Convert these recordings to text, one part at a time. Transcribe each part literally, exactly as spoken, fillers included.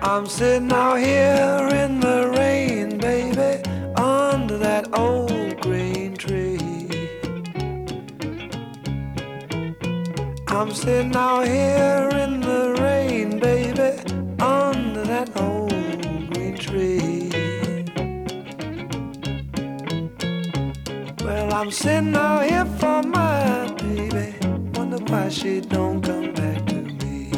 I'm sitting out here in the rain, baby, under that old green tree. I'm sitting out here in the rain, baby, under that old green tree. Well, I'm sitting out here for my baby, wonder why she don't come back to me.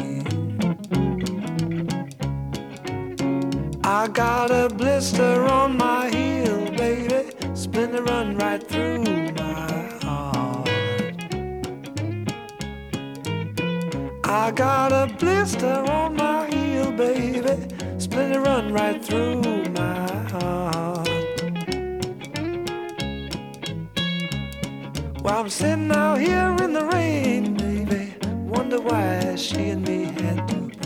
I got a blister on my heel, baby, splinter run right through my heart. I got a blister on my heel, baby, splinter run right through my heart. Well, I'm sitting out here in the rain, baby, wonder why she and me had to part.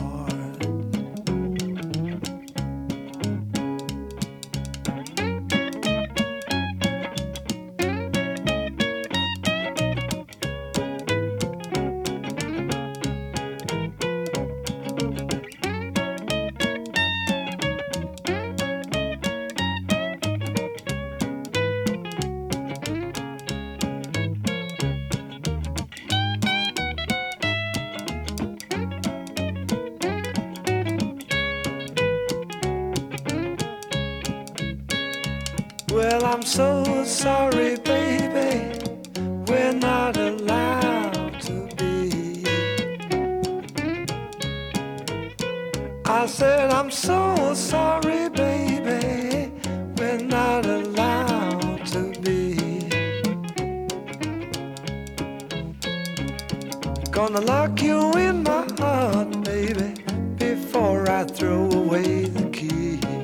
Well, I'm so sorry, baby, we're not allowed to be. I said, I'm so sorry, baby, we're not allowed to be. Gonna lock you in my heart, baby, before I throw away the key.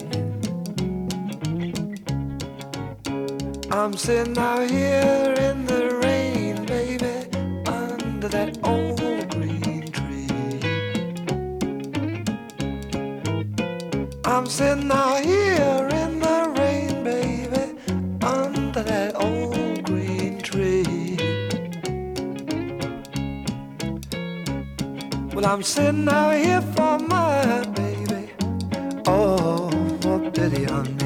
I'm sitting out here in the rain, baby, under that old green tree. I'm sitting out here in the rain, baby, under that old green tree. Well, I'm sitting out here for my baby, oh, for pity on me.